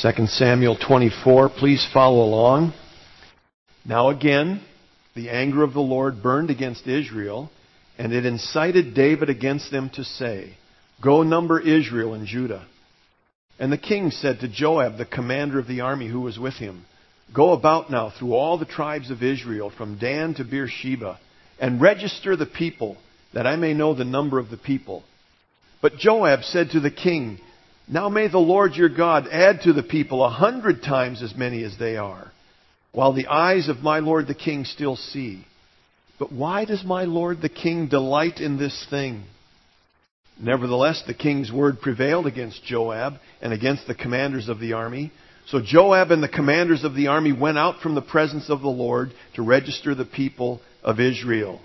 2 Samuel 24, please follow along. Now again, the anger of the Lord burned against Israel, and it incited David against them to say, "Go number Israel and Judah." And the king said to Joab, the commander of the army who was with him, "Go about now through all the tribes of Israel, from Dan to Beersheba, and register the people, that I may know the number of the people." But Joab said to the king, "Now may the Lord your God add to the people 100 times as many as they are, while the eyes of my lord the king still see. But why does my lord the king delight in this thing?" Nevertheless, the king's word prevailed against Joab and against the commanders of the army. So Joab and the commanders of the army went out from the presence of the Lord to register the people of Israel.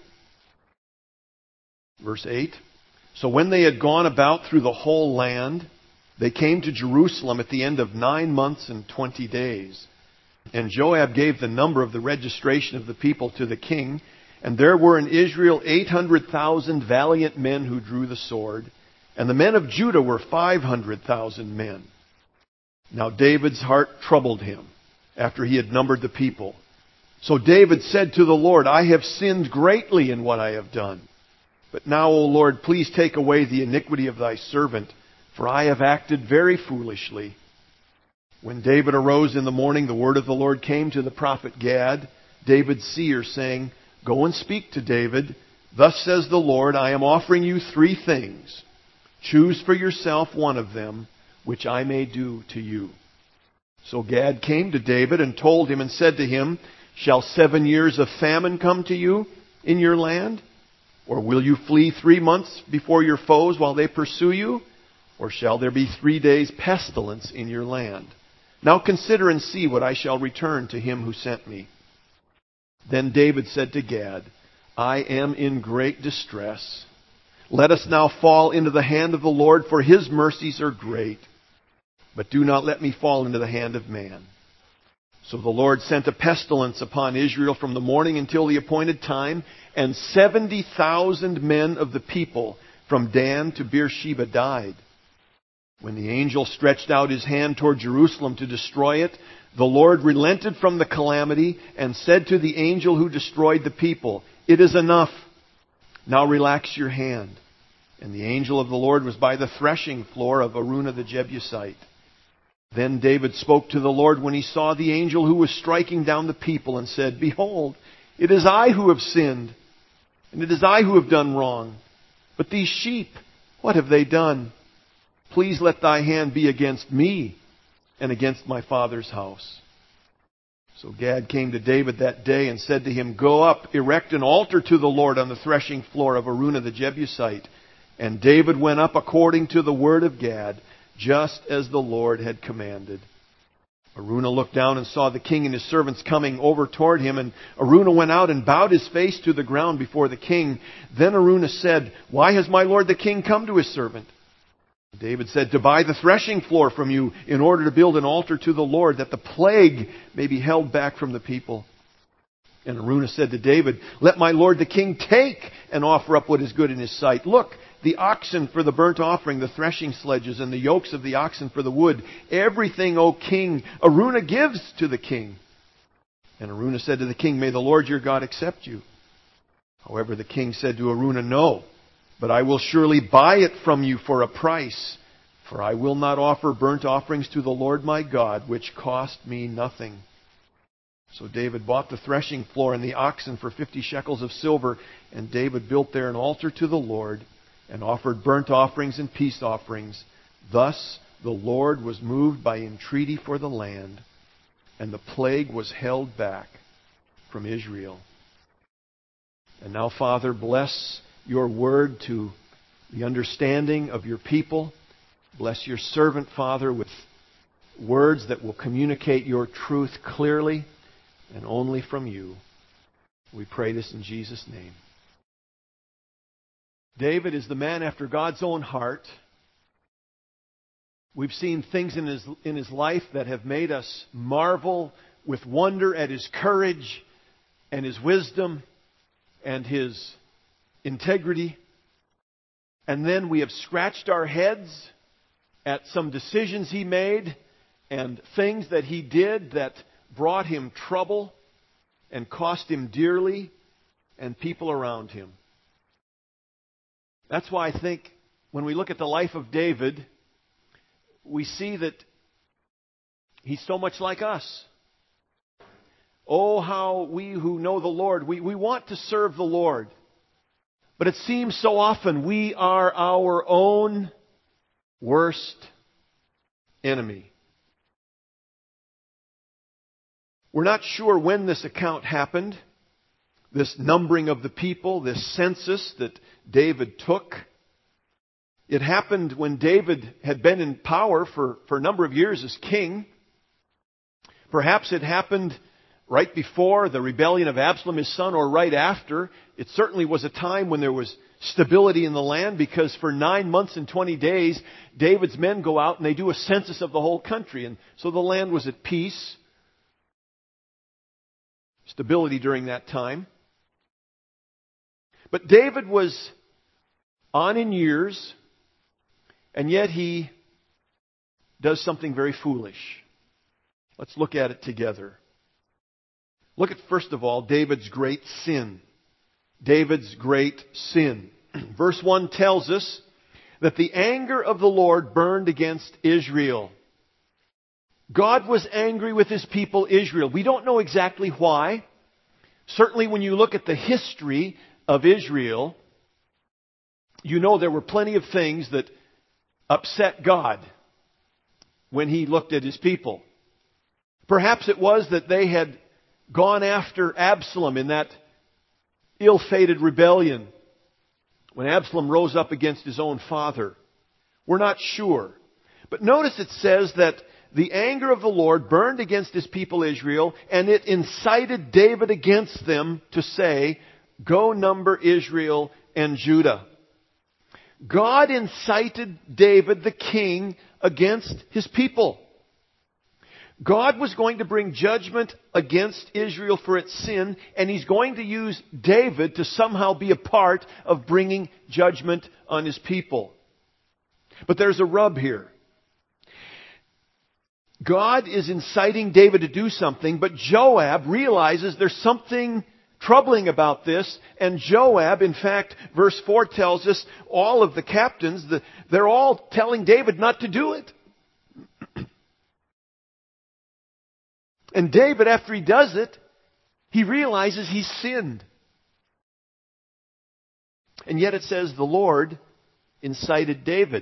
Verse 8. So when they had gone about through the whole land, they came to Jerusalem at the end of 9 months and 20 days. And Joab gave the number of the registration of the people to the king. And there were in Israel 800,000 valiant men who drew the sword. And the men of Judah were 500,000 men. Now David's heart troubled him after he had numbered the people. So David said to the Lord, "I have sinned greatly in what I have done. But now, O Lord, please take away the iniquity of thy servant, for I have acted very foolishly." When David arose in the morning, the word of the Lord came to the prophet Gad, David's seer, saying, "Go and speak to David. Thus says the Lord, I am offering you 3 things. Choose for yourself one of them, which I may do to you." So Gad came to David and told him and said to him, "Shall 7 years of famine come to you in your land? Or will you flee 3 months before your foes while they pursue you? Or shall there be 3 days pestilence in your land? Now consider and see what I shall return to him who sent me." Then David said to Gad, "I am in great distress. Let us now fall into the hand of the Lord, for his mercies are great. But do not let me fall into the hand of man." So the Lord sent a pestilence upon Israel from the morning until the appointed time, and 70,000 men of the people from Dan to Beersheba died. When the angel stretched out his hand toward Jerusalem to destroy it, the Lord relented from the calamity and said to the angel who destroyed the people, "It is enough. Now relax your hand." And the angel of the Lord was by the threshing floor of Araunah the Jebusite. Then David spoke to the Lord when he saw the angel who was striking down the people, and said, "Behold, it is I who have sinned, and it is I who have done wrong. But these sheep, what have they done? Please let thy hand be against me and against my father's house." So Gad came to David that day and said to him, "Go up, erect an altar to the Lord on the threshing floor of Araunah the Jebusite." And David went up according to the word of Gad, just as the Lord had commanded. Araunah looked down and saw the king and his servants coming over toward him, and Araunah went out and bowed his face to the ground before the king. Then Araunah said, "Why has my lord the king come to his servant?" David said, "To buy the threshing floor from you in order to build an altar to the Lord, that the plague may be held back from the people." And Araunah said to David, "Let my lord the king take and offer up what is good in his sight. Look, the oxen for the burnt offering, the threshing sledges, and the yokes of the oxen for the wood. Everything, O king, Araunah gives to the king." And Araunah said to the king, "May the Lord your God accept you." However, the king said to Araunah, "No, but I will surely buy it from you for a price, for I will not offer burnt offerings to the Lord my God, which cost me nothing." So David bought the threshing floor and the oxen for 50 shekels of silver, and David built there an altar to the Lord and offered burnt offerings and peace offerings. Thus the Lord was moved by entreaty for the land, and the plague was held back from Israel. And now, Father, bless your word to the understanding of your people. Bless your servant, Father, with words that will communicate your truth clearly and only from you. We pray this in Jesus' name. David is the man after God's own heart. We've seen things in his life that have made us marvel with wonder at his courage and his wisdom and his integrity. And then we have scratched our heads at some decisions he made and things that he did that brought him trouble and cost him dearly and people around him. That's why I think when we look at the life of David, we see that he's so much like us. Oh, how we who know the Lord, we want to serve the Lord. But it seems so often we are our own worst enemy. We're not sure when this account happened, this numbering of the people, this census that David took. It happened when David had been in power for a number of years as king. Perhaps it happened right before the rebellion of Absalom, his son, or right after. It certainly was a time when there was stability in the land, because for 9 months and 20 days, David's men go out and they do a census of the whole country. And so the land was at peace. Stability during that time. But David was on in years, and yet he does something very foolish. Let's look at it together. Look at, first of all, David's great sin. David's great sin. Verse 1 tells us that the anger of the Lord burned against Israel. God was angry with His people Israel. We don't know exactly why. Certainly when you look at the history of Israel, you know there were plenty of things that upset God when He looked at His people. Perhaps it was that they had gone after Absalom in that ill-fated rebellion when Absalom rose up against his own father. We're not sure. But notice it says that the anger of the Lord burned against His people Israel, and it incited David against them to say, "Go number Israel and Judah." God incited David, the king, against his people. God was going to bring judgment against Israel for its sin, and He's going to use David to somehow be a part of bringing judgment on His people. But there's a rub here. God is inciting David to do something, but Joab realizes there's something troubling about this, and Joab, in fact, verse 4 tells us, all of the captains, they're all telling David not to do it. And David, after he does it, he realizes he's sinned. And yet it says the Lord incited David.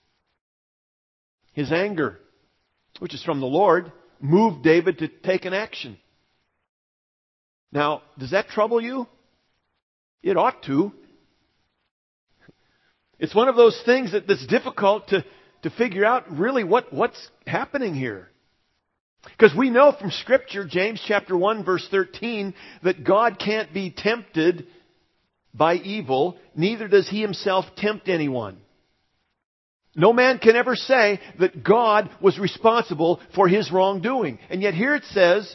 His anger, which is from the Lord, moved David to take an action. Now, does that trouble you? It ought to. It's one of those things that's difficult to figure out really what's happening here. Because we know from Scripture, James chapter 1 verse 13, that God can't be tempted by evil, neither does He Himself tempt anyone. No man can ever say that God was responsible for his wrongdoing. And yet here it says,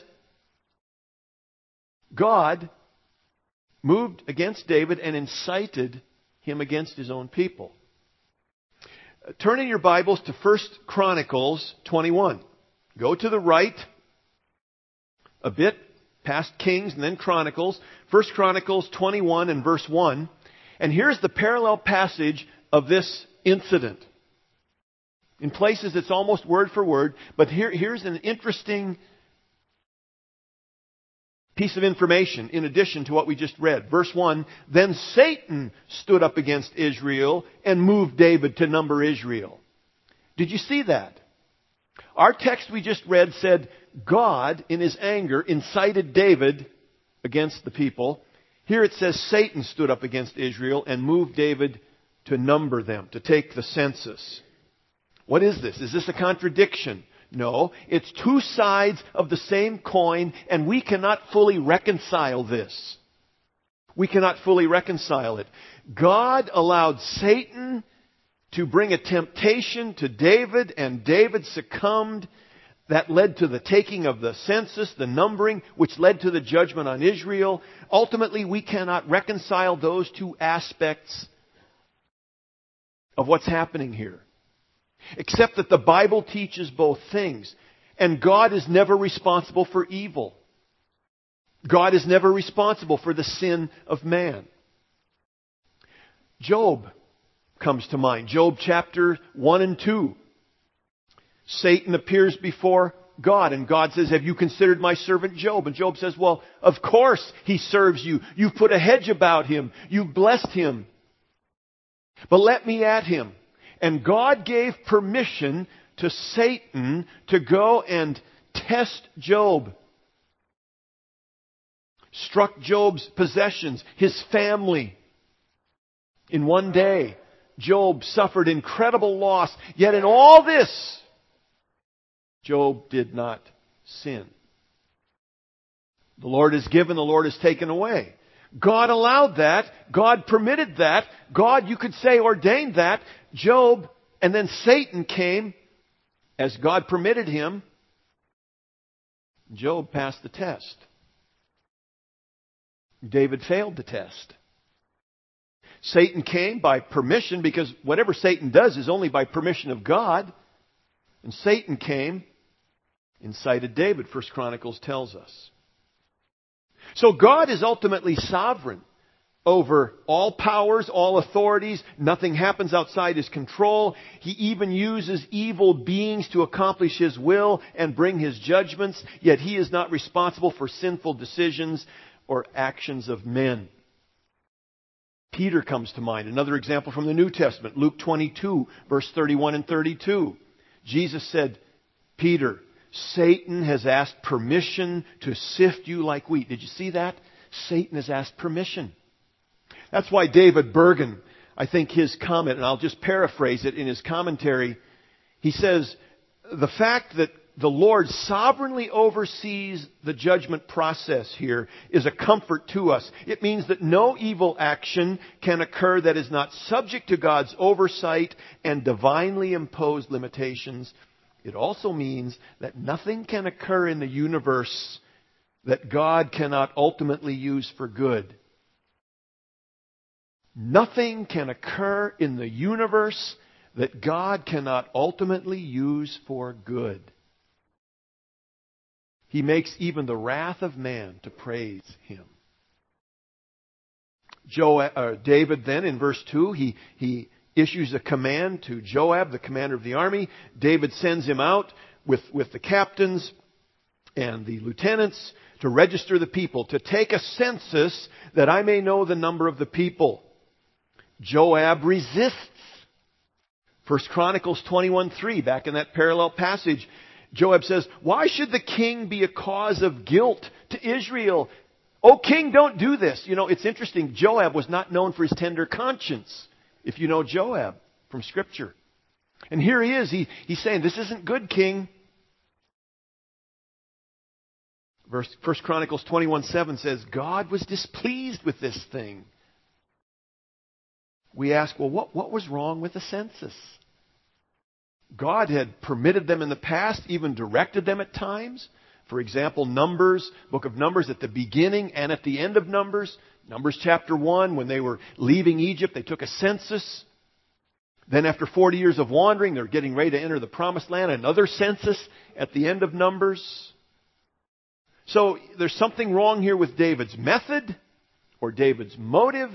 God moved against David and incited him against his own people. Turn in your Bibles to 1 Chronicles 21. Go to the right a bit, past Kings and then Chronicles. 1 Chronicles 21 and verse 1. And here's the parallel passage of this incident. In places it's almost word for word, but here's an interesting piece of information in addition to what we just read. Verse 1, then Satan stood up against Israel and moved David to number Israel. Did you see that? Our text we just read said God, in His anger, incited David against the people. Here it says Satan stood up against Israel and moved David to number them, to take the census. What is this? Is this a contradiction? No, it's two sides of the same coin, and we cannot fully reconcile this. We cannot fully reconcile it. God allowed Satan to bring a temptation to David, and David succumbed. That led to the taking of the census, the numbering, which led to the judgment on Israel. Ultimately, we cannot reconcile those two aspects of what's happening here. Except that the Bible teaches both things. And God is never responsible for evil. God is never responsible for the sin of man. Job comes to mind. Job chapter 1 and 2. Satan appears before God, and God says, "Have you considered my servant Job?" And Job says, "Well, of course he serves you. You've put a hedge about him. You've blessed him. But let me at him." And God gave permission to Satan to go and test Job. Struck Job's possessions, his family. In one day, Job suffered incredible loss. Yet in all this, Job did not sin. The Lord is given, the Lord is taken away. God allowed that. God permitted that. God, you could say, ordained that. Job, and then Satan came as God permitted him. Job passed the test. David failed the test. Satan came by permission, because whatever Satan does is only by permission of God. And Satan came, incited David, 1 Chronicles tells us. So God is ultimately sovereign over all powers, all authorities. Nothing happens outside His control. He even uses evil beings to accomplish His will and bring His judgments. Yet He is not responsible for sinful decisions or actions of men. Peter comes to mind. Another example from the New Testament. Luke 22, verse 31 and 32. Jesus said, "Peter, Satan has asked permission to sift you like wheat." Did you see that? Satan has asked permission. That's why David Bergen, I think his comment, and I'll just paraphrase it in his commentary, he says, the fact that the Lord sovereignly oversees the judgment process here is a comfort to us. It means that no evil action can occur that is not subject to God's oversight and divinely imposed limitations. It also means that nothing can occur in the universe that God cannot ultimately use for good. Nothing can occur in the universe that God cannot ultimately use for good. He makes even the wrath of man to praise Him. David then, in verse 2, he issues a command to Joab, the commander of the army. David sends him out with the captains and the lieutenants to register the people, to take a census that I may know the number of the people. Joab resists. 1 Chronicles 21:3, back in that parallel passage, Joab says, "Why should the king be a cause of guilt to Israel? O king, don't do this." You know, it's interesting. Joab was not known for his tender conscience, if you know Joab from Scripture. And here he is. He's saying, "This isn't good, king." 1 Chronicles 21:7 says, God was displeased with this thing. We ask, well, what was wrong with the census? God had permitted them in the past, even directed them at times. For example, Numbers, book of Numbers, at the beginning and at the end of Numbers. Numbers chapter 1, when they were leaving Egypt, they took a census. Then after 40 years of wandering, they're getting ready to enter the promised land. Another census at the end of Numbers. So there's something wrong here with David's method or David's motive.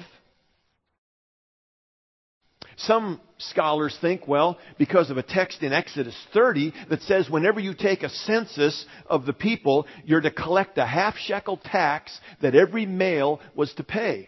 Some scholars think, well, because of a text in Exodus 30 that says whenever you take a census of the people, you're to collect a half shekel tax that every male was to pay.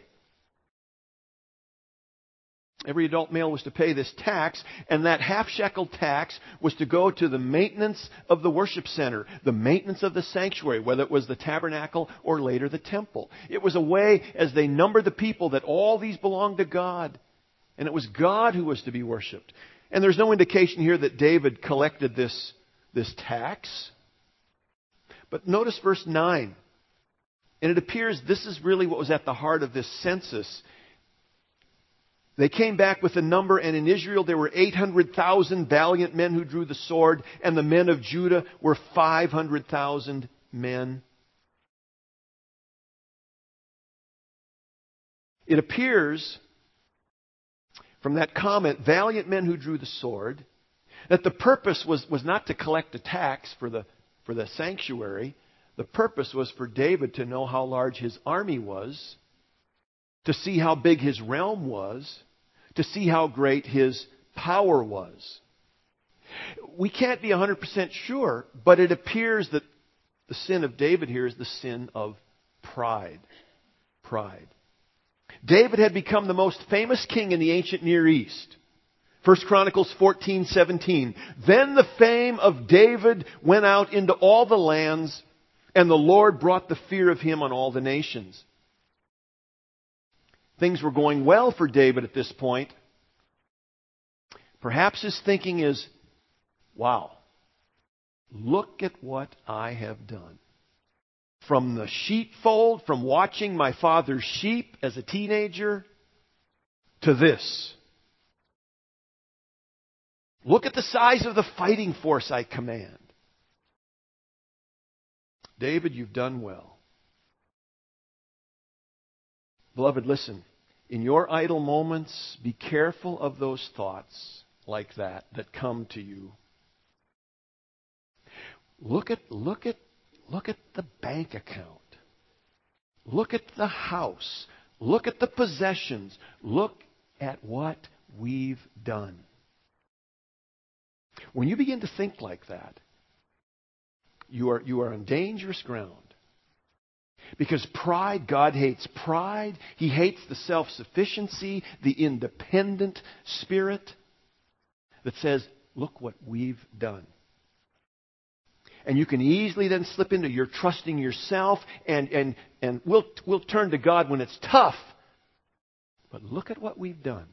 Every adult male was to pay this tax, and that half shekel tax was to go to the maintenance of the worship center, the maintenance of the sanctuary, whether it was the tabernacle or later the temple. It was a way, as they numbered the people, that all these belonged to God. And it was God who was to be worshipped. And there's no indication here that David collected this tax. But notice verse 9. And it appears this is really what was at the heart of this census. They came back with a number, and in Israel there were 800,000 valiant men who drew the sword, and the men of Judah were 500,000 men. It appears from that comment, valiant men who drew the sword, that the purpose was not to collect a tax for the for the sanctuary, the purpose was for David to know how large his army was, to see how big his realm was, to see how great his power was. We can't be 100% sure, but it appears that the sin of David here is the sin of pride. Pride. David had become the most famous king in the ancient Near East. 1 Chronicles 14:17. Then the fame of David went out into all the lands, and the Lord brought the fear of him on all the nations. Things were going well for David at this point. Perhaps his thinking is, wow, look at what I have done. From the sheepfold, from watching my father's sheep as a teenager, to this. Look at the size of the fighting force I command. David, you've done well. Beloved, listen. In your idle moments, be careful of those thoughts like that come to you. Look at the bank account. Look at the house. Look at the possessions. Look at what we've done. When you begin to think like that, you are on dangerous ground. Because pride, God hates pride. He hates the self-sufficiency, the independent spirit that says, look what we've done. And you can easily then slip into your trusting yourself, and we'll turn to God when it's tough. But look at what we've done.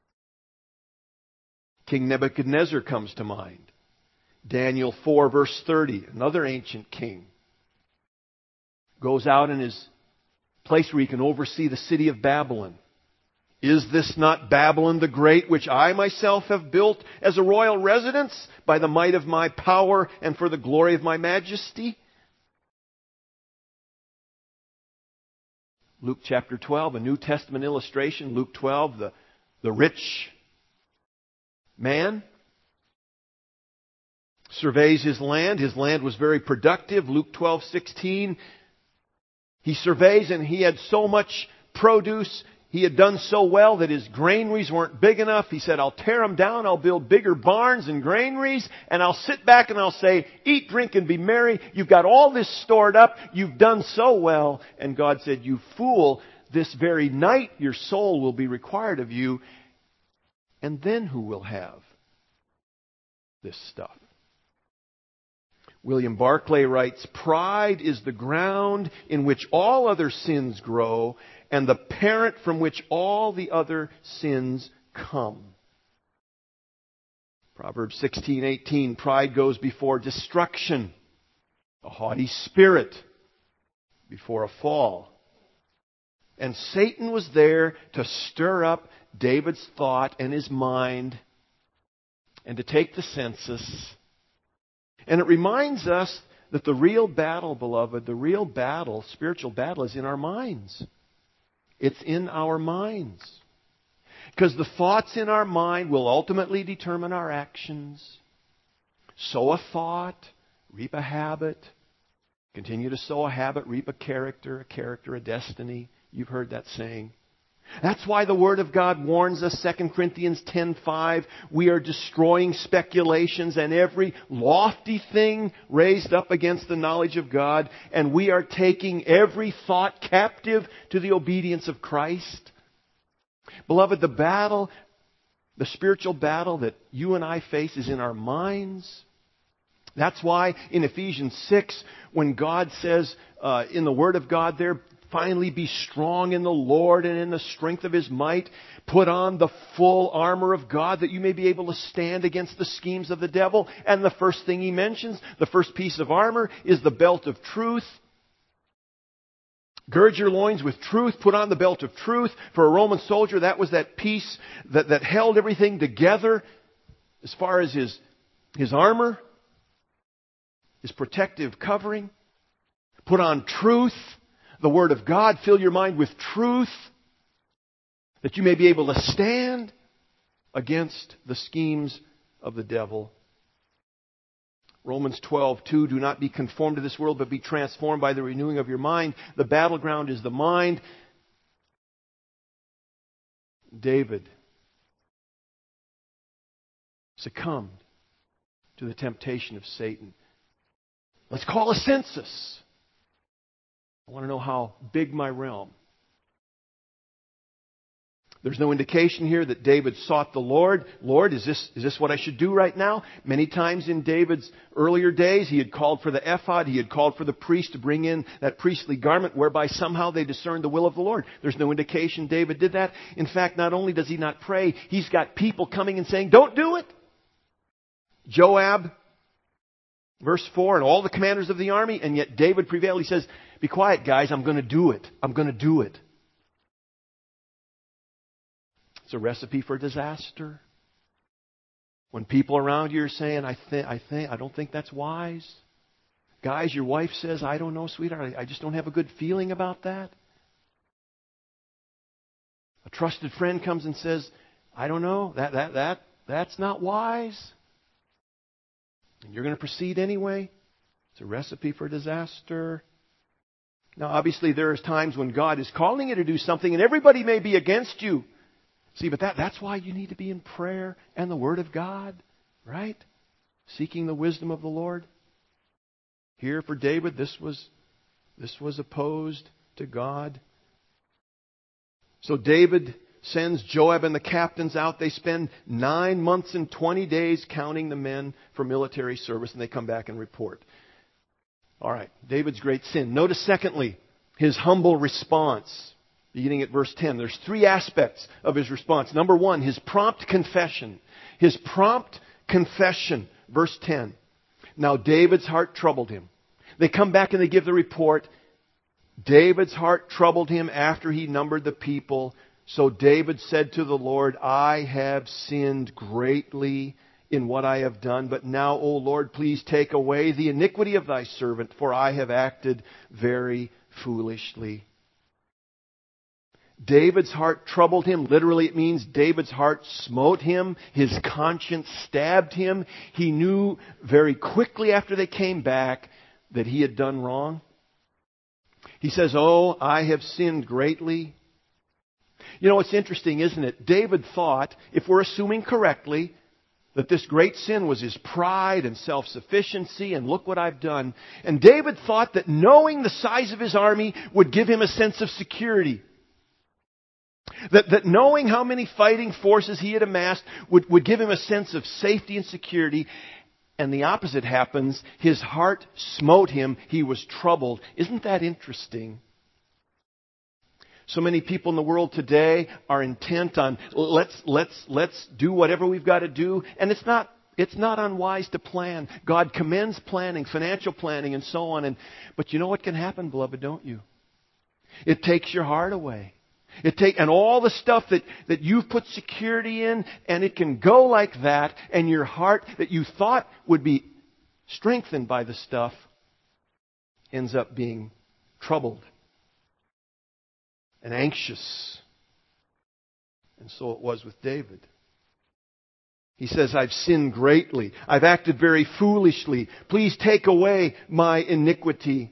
King Nebuchadnezzar comes to mind. Daniel 4 verse 30, another ancient king, goes out in his place where he can oversee the city of Babylon. Is this not Babylon the Great, which I myself have built as a royal residence by the might of my power and for the glory of my majesty? Luke chapter 12, a New Testament illustration. Luke 12, the rich man surveys his land. His land was very productive. Luke 12:16. He surveys, and he had so much produce. He had done so well that his granaries weren't big enough. He said, I'll tear them down. I'll build bigger barns and granaries. And I'll sit back and I'll say, eat, drink, and be merry. You've got all this stored up. You've done so well. And God said, you fool, this very night your soul will be required of you. And then who will have this stuff? William Barclay writes, pride is the ground in which all other sins grow and the parent from which all the other sins come. Proverbs 16:18, pride goes before destruction, a haughty spirit before a fall. And Satan was there to stir up David's thought and his mind and to take the census. And it reminds us that the real battle, beloved, the real battle, spiritual battle, is in our minds. It's in our minds. Because the thoughts in our mind will ultimately determine our actions. Sow a thought, reap a habit. Continue to sow a habit, reap a character, a destiny. You've heard that saying. That's why the Word of God warns us, 2 Corinthians 10:5, we are destroying speculations and every lofty thing raised up against the knowledge of God, and we are taking every thought captive to the obedience of Christ. Beloved, the battle, the spiritual battle that you and I face is in our minds. That's why in Ephesians 6, when God says in the Word of God there, finally be strong in the Lord and in the strength of His might. Put on the full armor of God that you may be able to stand against the schemes of the devil. And the first thing He mentions, the first piece of armor, is the belt of truth. Gird your loins with truth. Put on the belt of truth. For a Roman soldier, that was that piece that held everything together as far as his armor, his protective covering. Put on truth. The Word of God, fill your mind with truth that you may be able to stand against the schemes of the devil. Romans 12:2, do not be conformed to this world, but be transformed by the renewing of your mind. The battleground is the mind. David succumbed to the temptation of Satan. Let's call a census. I want to know how big my realm. There's no indication here that David sought the Lord. Lord, is this what I should do right now? Many times in David's earlier days, he had called for the ephod. He had called for the priest to bring in that priestly garment whereby somehow they discerned the will of the Lord. There's no indication David did that. In fact, not only does he not pray, he's got people coming and saying, don't do it. Joab, verse 4, and all the commanders of the army, and yet David prevailed. He says, be quiet, guys. I'm going to do it. I'm going to do it. It's a recipe for disaster. When people around you are saying, I don't think that's wise. Guys, your wife says, I don't know, sweetheart. I just don't have a good feeling about that. A trusted friend comes and says, I don't know. That's not wise. And you're going to proceed anyway. It's a recipe for disaster. Now, obviously, there are times when God is calling you to do something and everybody may be against you. See, but that's why you need to be in prayer and the Word of God, right? Seeking the wisdom of the Lord. Here for David, this was opposed to God. So David sends Joab and the captains out. They spend 9 months and 20 days counting the men for military service, and they come back and report. All right, David's great sin. Notice, secondly, his humble response. Beginning at verse 10, there's 3 aspects of his response. Number 1, his prompt confession. His prompt confession. Verse 10. Now David's heart troubled him. They come back and they give the report. David's heart troubled him after he numbered the people. So David said to the Lord, I have sinned greatly in what I have done. But now, O Lord, please take away the iniquity of thy servant, for I have acted very foolishly. David's heart troubled him. Literally, it means David's heart smote him. His conscience stabbed him. He knew very quickly after they came back that he had done wrong. He says, oh, I have sinned greatly. You know, it's interesting, isn't it? David thought, if we're assuming correctly, that this great sin was his pride and self-sufficiency and look what I've done. And David thought that knowing the size of his army would give him a sense of security. That knowing how many fighting forces he had amassed would give him a sense of safety and security. And the opposite happens. His heart smote him. He was troubled. Isn't that interesting? So many people in the world today are intent on let's do whatever we've got to do. And it's not unwise to plan. God commends planning, financial planning, and so on. But you know what can happen, beloved, don't you? It takes your heart away. And all the stuff that you've put security in, and it can go like that, and your heart that you thought would be strengthened by the stuff ends up being troubled and anxious. And so it was with David. He says, I've sinned greatly. I've acted very foolishly. Please take away my iniquity.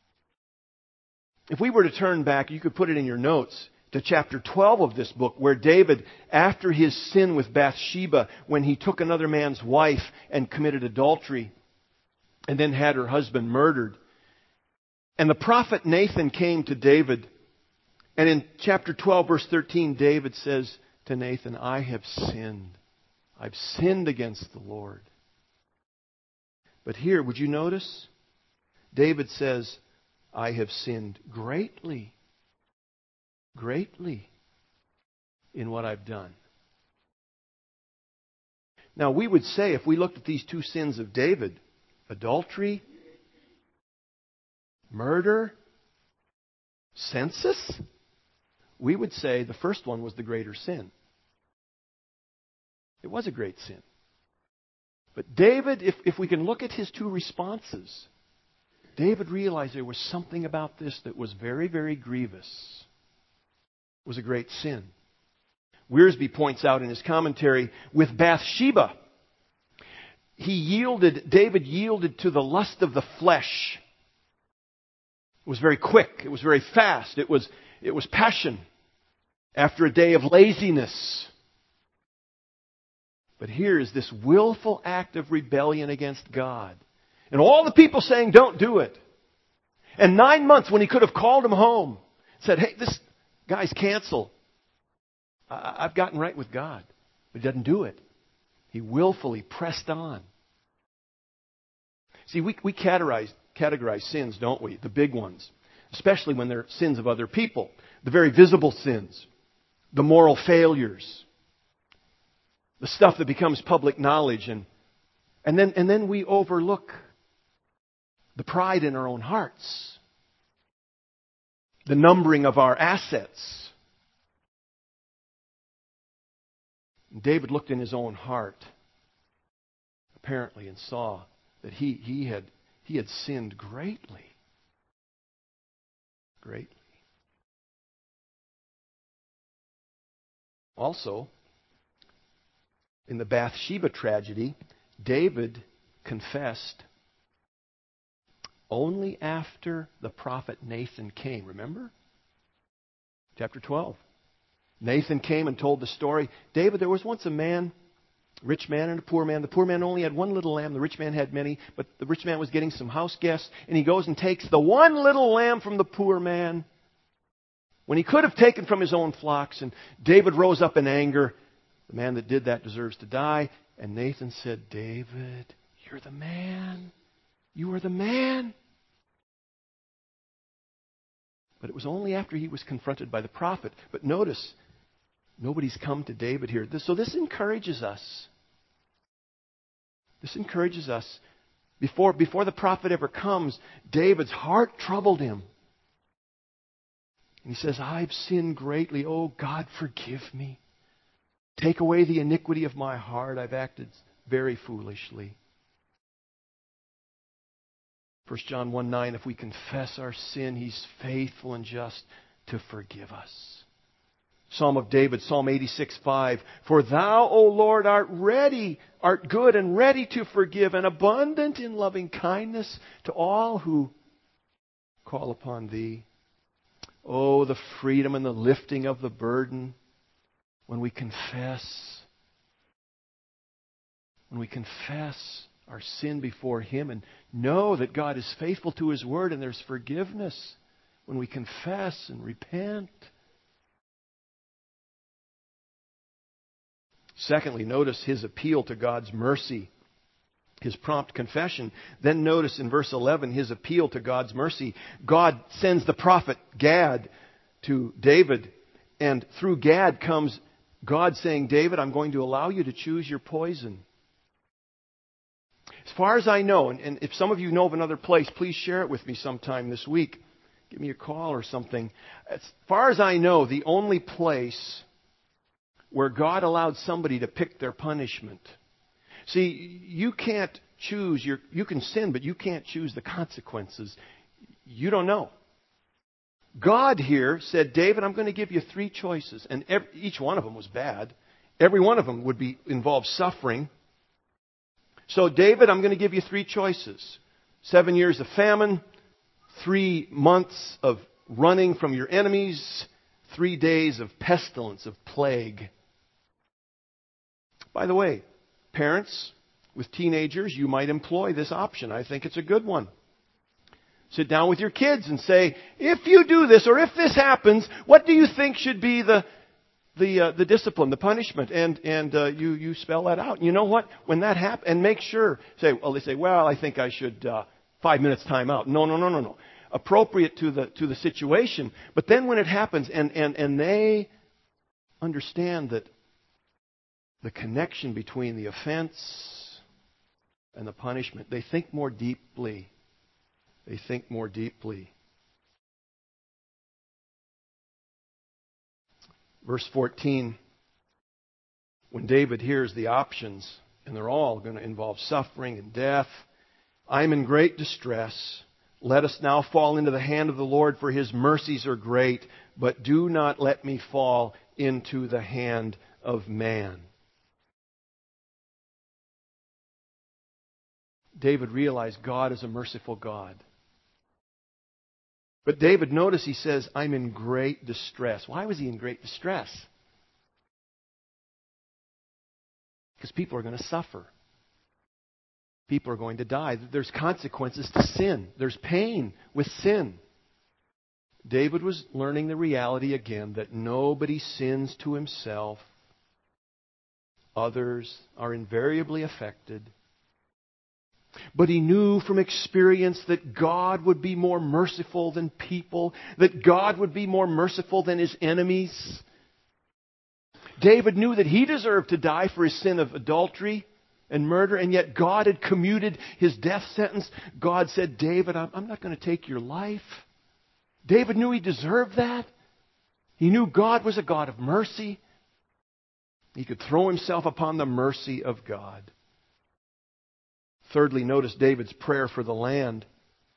If we were to turn back, you could put it in your notes, to chapter 12 of this book, where David, after his sin with Bathsheba, when he took another man's wife and committed adultery, and then had her husband murdered. And the prophet Nathan came to David, and in chapter 12, verse 13, David says to Nathan, I have sinned. I've sinned against the Lord. But here, would you notice? David says, I have sinned greatly in what I've done. Now, we would say, if we looked at these 2 sins of David, adultery, murder, census, we would say the first one was the greater sin. It was a great sin. But David, if we can look at his 2 responses, David realized there was something about this that was very, very grievous. It was a great sin. Wiersbe points out in his commentary, with Bathsheba, David yielded to the lust of the flesh. It was very quick. It was very fast. It was passion after a day of laziness. But here is this willful act of rebellion against God. And all the people saying, don't do it. And 9 months when he could have called him home, said, hey, this guy's canceled. I've gotten right with God. But he doesn't do it. He willfully pressed on. See, we categorize sins, don't we? The big ones. Especially when they're sins of other people. The very visible sins. The moral failures. The stuff that becomes public knowledge. And then we overlook the pride in our own hearts. The numbering of our assets. David looked in his own heart, apparently, and saw that he had sinned greatly. Greatly. Also, in the Bathsheba tragedy, David confessed only after the prophet Nathan came. Remember? Chapter 12. Nathan came and told the story. David, there was once a man, a rich man and a poor man. The poor man only had one little lamb. The rich man had many. But the rich man was getting some house guests. And he goes and takes the one little lamb from the poor man when he could have taken from his own flocks. And David rose up in anger. The man that did that deserves to die. And Nathan said, David, you're the man. You are the man. But it was only after he was confronted by the prophet. But notice, nobody's come to David here. So this encourages us. This encourages us. Before the prophet ever comes, David's heart troubled him. And he says, I've sinned greatly. Oh, God, forgive me. Take away the iniquity of my heart. I've acted very foolishly. 1 John 1:9, if we confess our sin, He's faithful and just to forgive us. Psalm of David, Psalm 86:5, for Thou, O Lord, art good and ready to forgive, and abundant in loving kindness to all who call upon Thee. Oh, the freedom and the lifting of the burden when we confess. When we confess our sin before Him and know that God is faithful to His Word and there's forgiveness when we confess and repent. Secondly, notice his appeal to God's mercy, his prompt confession. Then notice in verse 11 his appeal to God's mercy. God sends the prophet Gad to David, and through Gad comes God saying, David, I'm going to allow you to choose your poison. As far as I know, and if some of you know of another place, please share it with me sometime this week. Give me a call or something. As far as I know, the only place where God allowed somebody to pick their punishment. See, you can't choose. You can sin, but you can't choose the consequences. You don't know. God here said, David, I'm going to give you 3 choices. And each one of them was bad. Every one of them would involve suffering. So, David, I'm going to give you 3 choices. 7 years of famine, 3 months of running from your enemies, 3 days of pestilence, of plague. By the way, parents with teenagers, you might employ this option. I think it's a good one. Sit down with your kids and say, if you do this or if this happens, what do you think should be the discipline, the punishment, and you spell that out. And you know what? When that happens, and make sure, they say, well, I think I should 5 minutes time out. No. Appropriate to the situation. But then when it happens, and they understand that the connection between the offense and the punishment, they think more deeply. They think more deeply. Verse 14, when David hears the options, and they're all going to involve suffering and death, I'm in great distress. Let us now fall into the hand of the Lord, for His mercies are great, but do not let me fall into the hand of man. David realized God is a merciful God. But David, notice he says, I'm in great distress. Why was he in great distress? Because people are going to suffer. People are going to die. There's consequences to sin. There's pain with sin. David was learning the reality again that nobody sins to himself. Others are invariably affected. But he knew from experience that God would be more merciful than people, that God would be more merciful than his enemies. David knew that he deserved to die for his sin of adultery and murder, and yet God had commuted his death sentence. God said, David, I'm not going to take your life. David knew he deserved that. He knew God was a God of mercy. He could throw himself upon the mercy of God. Thirdly, notice David's prayer for the land.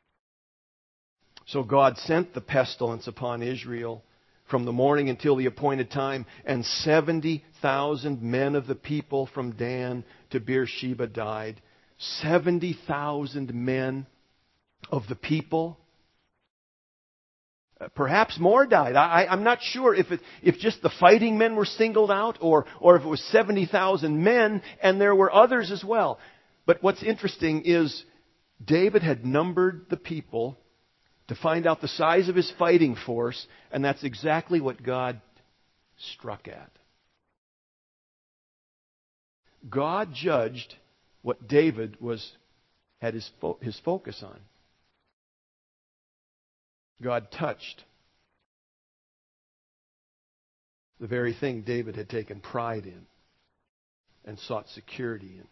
So God sent the pestilence upon Israel from the morning until the appointed time, and 70,000 men of the people from Dan to Beersheba died. 70,000 men of the people. Perhaps more died. I'm not sure if just the fighting men were singled out or if it was 70,000 men and there were others as well. But what's interesting is David had numbered the people to find out the size of his fighting force, and that's exactly what God struck at. God judged what David had his focus on. God touched the very thing David had taken pride in and sought security in.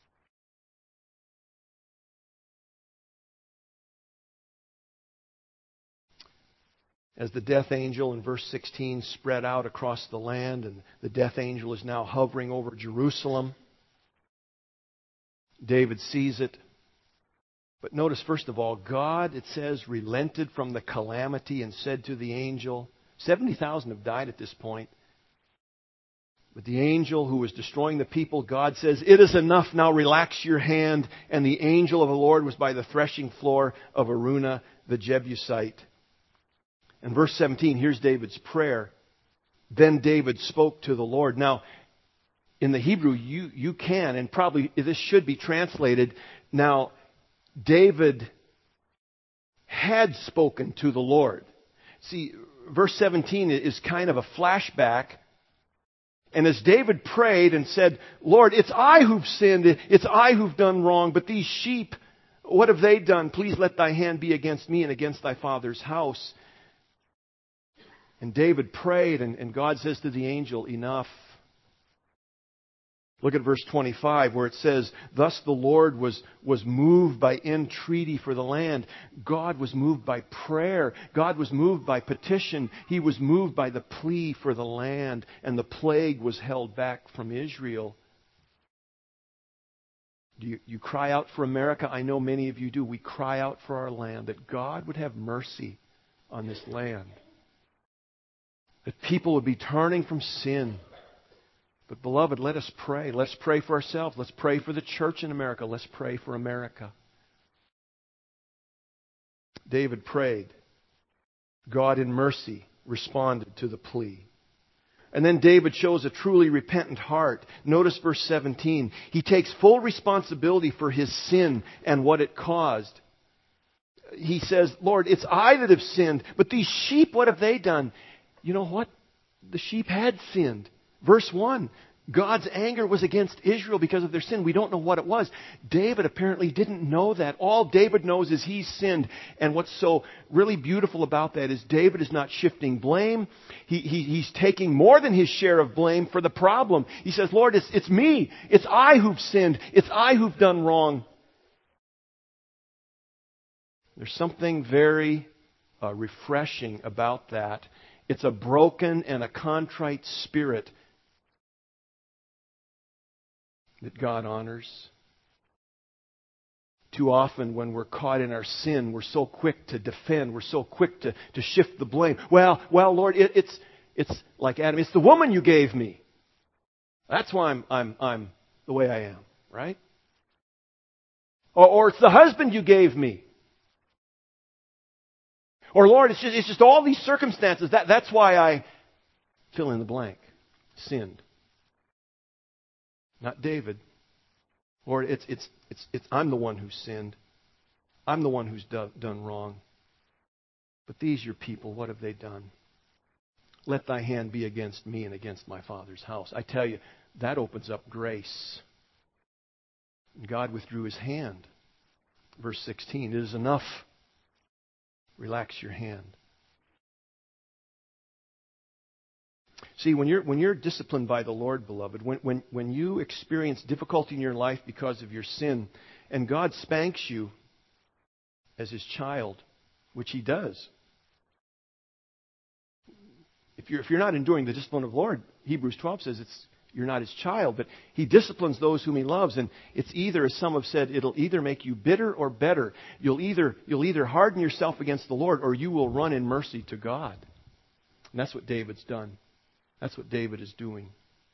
As the death angel in verse 16 spread out across the land, and the death angel is now hovering over Jerusalem, David sees it. But notice, first of all, God, it says, relented from the calamity and said to the angel, 70,000 have died at this point. But the angel who was destroying the people, God says, it is enough, now relax your hand. And the angel of the Lord was by the threshing floor of Araunah the Jebusite. In verse 17, here's David's prayer. Then David spoke to the Lord. Now, in the Hebrew, you can, and probably this should be translated. Now, David had spoken to the Lord. See, verse 17 is kind of a flashback. And as David prayed and said, Lord, it's I who've sinned. It's I who've done wrong. But these sheep, what have they done? Please let thy hand be against me and against thy father's house. And David prayed, and God says to the angel, enough. Look at verse 25 where it says, thus the Lord was moved by entreaty for the land. God was moved by prayer. God was moved by petition. He was moved by the plea for the land. And the plague was held back from Israel. Do you cry out for America? I know many of you do. We cry out for our land, that God would have mercy on this land. That people would be turning from sin. But beloved, let us pray. Let's pray for ourselves. Let's pray for the church in America. Let's pray for America. David prayed. God in mercy responded to the plea. And then David shows a truly repentant heart. Notice verse 17. He takes full responsibility for his sin and what it caused. He says, Lord, it's I that have sinned, but these sheep, what have they done? You know what? The sheep had sinned. Verse 1, God's anger was against Israel because of their sin. We don't know what it was. David apparently didn't know that. All David knows is he's sinned. And what's so really beautiful about that is David is not shifting blame. He's taking more than his share of blame for the problem. He says, Lord, it's me. It's I who've sinned. It's I who've done wrong. There's something very refreshing about that. It's a broken and a contrite spirit that God honors. Too often when we're caught in our sin, we're so quick to defend. We're so quick to shift the blame. Well, Lord, it's like Adam. It's the woman you gave me. That's why I'm the way I am, right? Or it's the husband you gave me. Or Lord, it's just all these circumstances. That's why I fill in the blank. Sinned. Not David. Lord, it's I'm the one who sinned. I'm the one who's done wrong. But these your people, what have they done? Let thy hand be against me and against my father's house. I tell you, that opens up grace. God withdrew his hand. Verse 16, it is enough. Relax your hand. See, when you're disciplined by the Lord, beloved, when you experience difficulty in your life because of your sin, and God spanks you as his child, which he does. If you're not enduring the discipline of the Lord, Hebrews 12 says you're not his child, but he disciplines those whom he loves, and it's either, as some have said, it'll either make you bitter or better. You'll either harden yourself against the Lord, or you will run in mercy to God. And that's what David's done. That's what David is doing.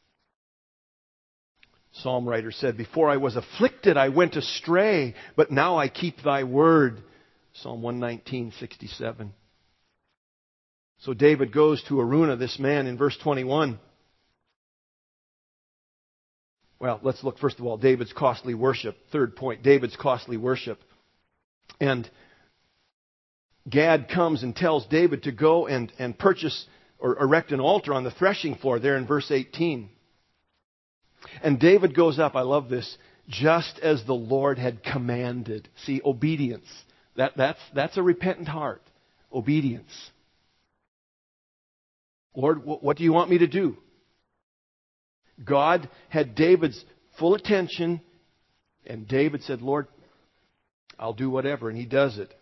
Psalm writer said, before I was afflicted, I went astray, but now I keep thy word. Psalm 119:67. So David goes to Araunah, this man, in verse 21. Well, let's look first of all, David's costly worship. Third point, David's costly worship. And Gad comes and tells David to go and purchase or erect an altar on the threshing floor there in verse 18. And David goes up, I love this, just as the Lord had commanded. See, obedience. That's a repentant heart. Obedience. Lord, what do you want me to do? God had David's full attention, and David said, Lord, I'll do whatever, and he does it.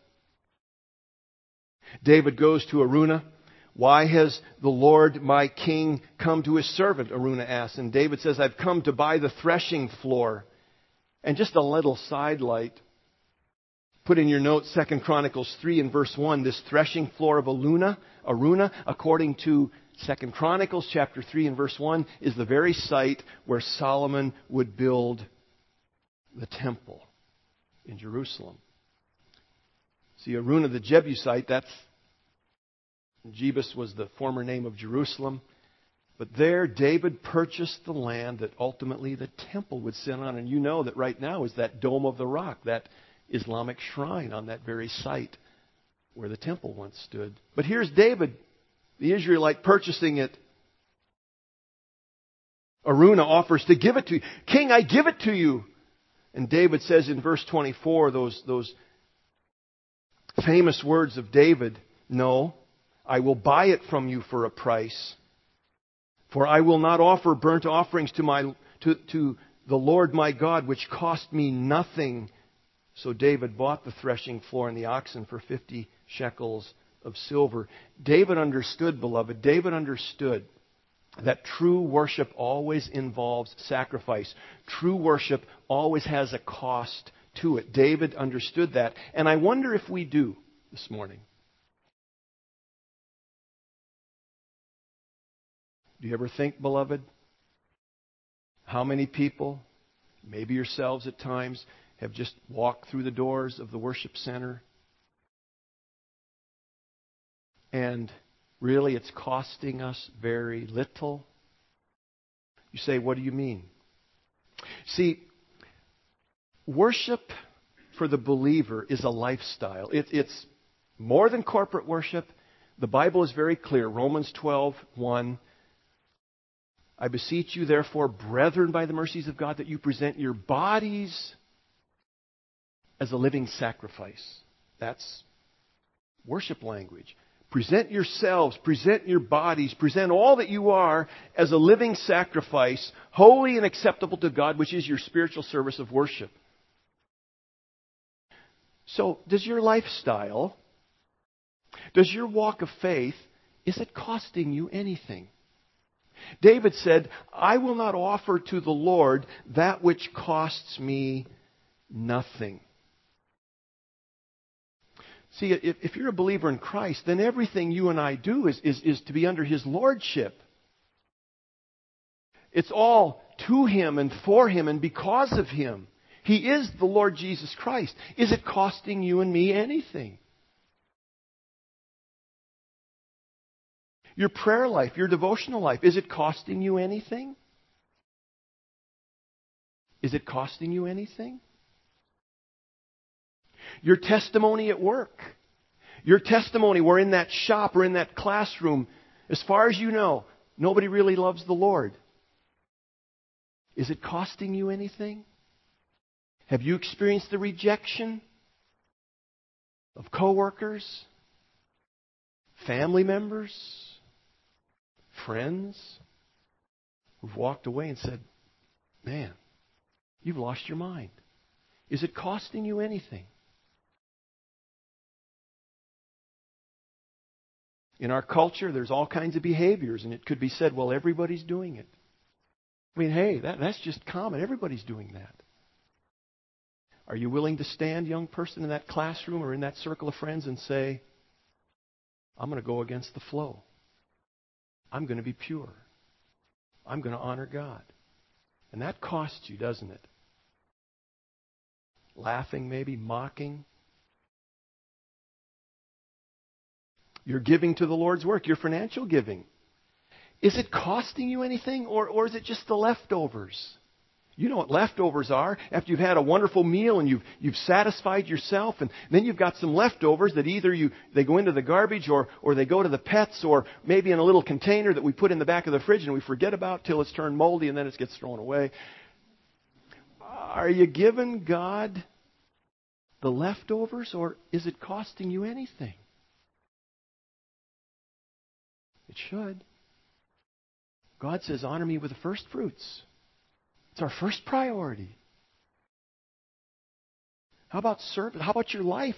David goes to Araunah. Why has the Lord my king come to his servant? Araunah asks. And David says, I've come to buy the threshing floor. And just a little sidelight. Put in your notes 2 Chronicles 3 and verse 1. This threshing floor of Araunah, according to 2 Chronicles chapter 3 and verse 1, is the very site where Solomon would build the temple in Jerusalem. See, Araunah the Jebusite, Jebus was the former name of Jerusalem. But there, David purchased the land that ultimately the temple would sit on. And you know that right now is that Dome of the Rock, that Islamic shrine on that very site where the temple once stood. But here's David, the Israelite, purchasing it. Araunah offers to give it to you. King, I give it to you. And David says in verse 24, those famous words of David, no, I will buy it from you for a price. For I will not offer burnt offerings to the Lord my God, which cost me nothing. So David bought the threshing floor and the oxen for 50 shekels of silver. David understood, beloved, that true worship always involves sacrifice. True worship always has a cost to it. David understood that. And I wonder if we do this morning. Do you ever think, beloved, how many people, maybe yourselves at times, have just walked through the doors of the worship center and really it's costing us very little? You say, what do you mean? See, worship for the believer is a lifestyle. It's more than corporate worship. The Bible is very clear. Romans 12:1. I beseech you, therefore, brethren, by the mercies of God, that you present your bodies as a living sacrifice. That's worship language. Present yourselves, present your bodies, present all that you are as a living sacrifice, holy and acceptable to God, which is your spiritual service of worship. So, does your lifestyle, does your walk of faith, is it costing you anything? David said, I will not offer to the Lord that which costs me nothing. See, if you're a believer in Christ, then everything you and I do is to be under His lordship. It's all to Him and for Him and because of Him. He is the Lord Jesus Christ. Is it costing you and me anything? Your prayer life, your devotional life, is it costing you anything? Is it costing you anything? Your testimony at work, your testimony where in that shop or in that classroom, as far as you know, nobody really loves the Lord. Is it costing you anything? Have you experienced the rejection of coworkers, family members, friends who've walked away and said, man, you've lost your mind? Is it costing you anything? In our culture, there's all kinds of behaviors, and it could be said, well, everybody's doing it. I mean, hey, that's just common. Everybody's doing that. Are you willing to stand, young person, in that classroom or in that circle of friends and say, I'm going to go against the flow. I'm going to be pure. I'm going to honor God. And that costs you, doesn't it? Laughing, maybe, mocking. You're giving to the Lord's work, your financial giving. Is it costing you anything, or is it just the leftovers? You know what leftovers are. After you've had a wonderful meal and you've satisfied yourself, and then you've got some leftovers that either they go into the garbage or they go to the pets, or maybe in a little container that we put in the back of the fridge and we forget about till it's turned moldy and then it gets thrown away. Are you giving God the leftovers, or is it costing you anything? It should. God says, honor me with the first fruits. It's our first priority. How about service? How about your life?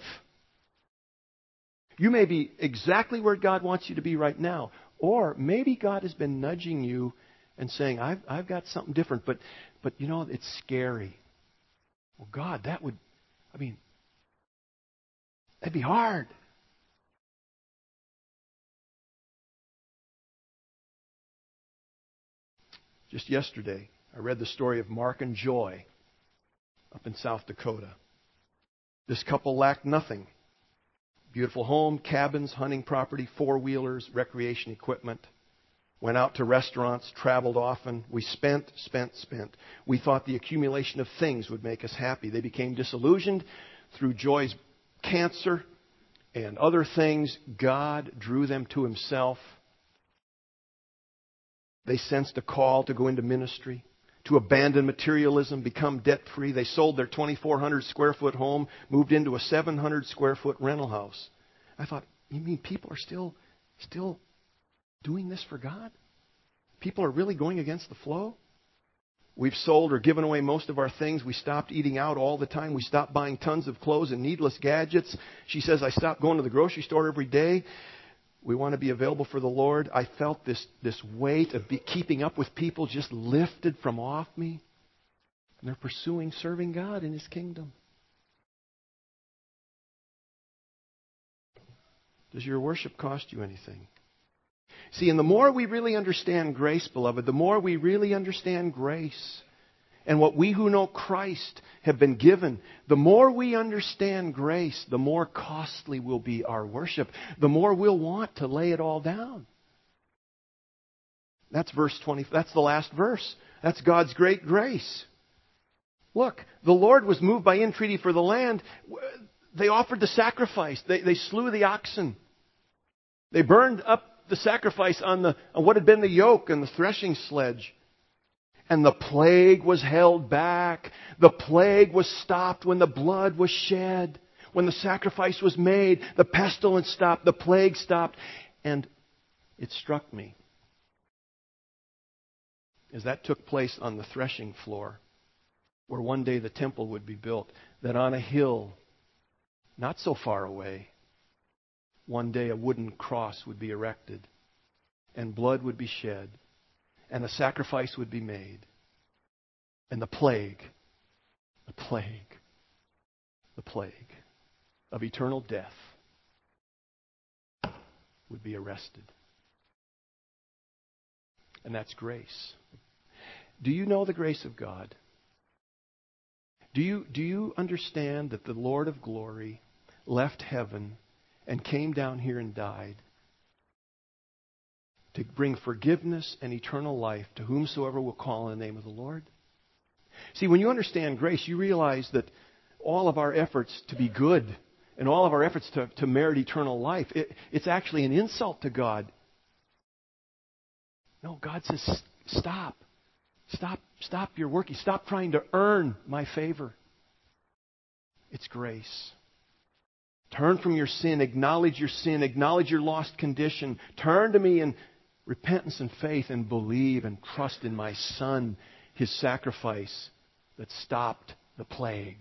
You may be exactly where God wants you to be right now. Or maybe God has been nudging you and saying, I've got something different, but you know, it's scary. Well, God, that'd be hard. Just yesterday, I read the story of Mark and Joy up in South Dakota. This couple lacked nothing. Beautiful home, cabins, hunting property, four-wheelers, recreation equipment. Went out to restaurants, traveled often. We spent. We thought the accumulation of things would make us happy. They became disillusioned through Joy's cancer and other things. God drew them to Himself. They sensed a call to go into ministry, to abandon materialism, become debt-free. They sold their 2,400 square foot home, moved into a 700 square foot rental house. I thought, you mean people are still doing this for God? People are really going against the flow? We've sold or given away most of our things. We stopped eating out all the time. We stopped buying tons of clothes and needless gadgets. She says, I stopped going to the grocery store every day. We want to be available for the Lord. I felt this weight of keeping up with people just lifted from off me. And they're pursuing serving God in His kingdom. Does your worship cost you anything? See, and the more we really understand grace, beloved, the more we really understand grace and what we who know Christ have been given, the more we understand grace, the more costly will be our worship. The more we'll want to lay it all down. That's verse 20. That's the last verse. That's God's great grace. Look, the Lord was moved by entreaty for the land. They offered the sacrifice. They slew the oxen. They burned up the sacrifice on what had been the yoke and the threshing sledge. And the plague was held back. The plague was stopped when the blood was shed. When the sacrifice was made, the pestilence stopped. The plague stopped. And it struck me, as that took place on the threshing floor, where one day the temple would be built, that on a hill, not so far away, one day a wooden cross would be erected, and blood would be shed, and a sacrifice would be made. And the plague of eternal death would be arrested. And that's grace. Do you know the grace of God? Do you understand that the Lord of glory left heaven and came down here and died to bring forgiveness and eternal life to whomsoever will call on the name of the Lord? See, when you understand grace, you realize that all of our efforts to be good and all of our efforts to merit eternal life, it's actually an insult to God. No, God says, stop. Stop your working. Stop trying to earn my favor. It's grace. Turn from your sin. Acknowledge your sin. Acknowledge your lost condition. Turn to me in repentance and faith and believe and trust in my Son, His sacrifice that stopped the plague.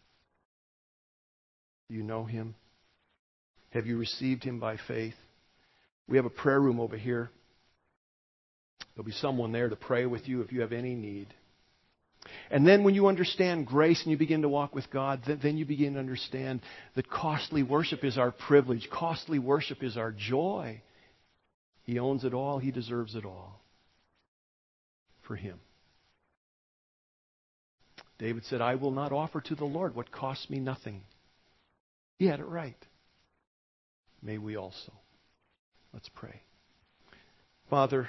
Do you know Him? Have you received Him by faith? We have a prayer room over here. There'll be someone there to pray with you if you have any need. And then when you understand grace and you begin to walk with God, then you begin to understand that costly worship is our privilege. Costly worship is our joy. He owns it all. He deserves it all. For Him. David said, I will not offer to the Lord what costs me nothing. He had it right. May we also. Let's pray. Father,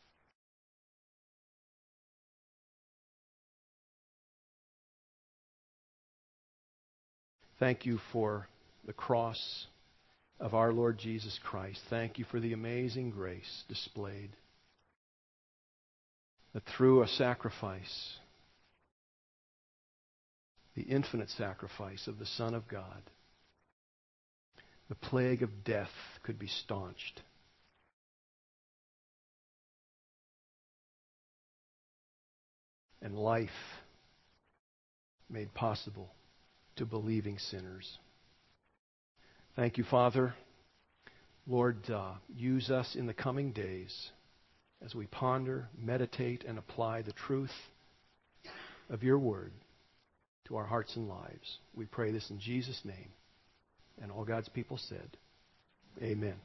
thank you for the cross of our Lord Jesus Christ. Thank you for the amazing grace displayed. That through a sacrifice, the infinite sacrifice of the Son of God, the plague of death could be staunched. And life made possible to believing sinners. Thank you, Father. Lord, use us in the coming days as we ponder, meditate, and apply the truth of your word to our hearts and lives. We pray this in Jesus' name. And all God's people said, amen.